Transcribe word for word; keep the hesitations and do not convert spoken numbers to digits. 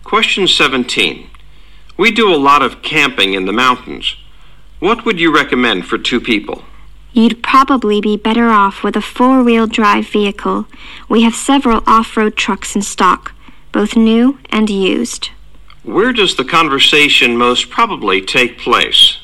Question seventeen. We do a lot of camping in the mountains. What would you recommend for two people? You'd probably be better off with a four-wheel drive vehicle. We have several off-road trucks in stock, both new and used. Where does the conversation most probably take place?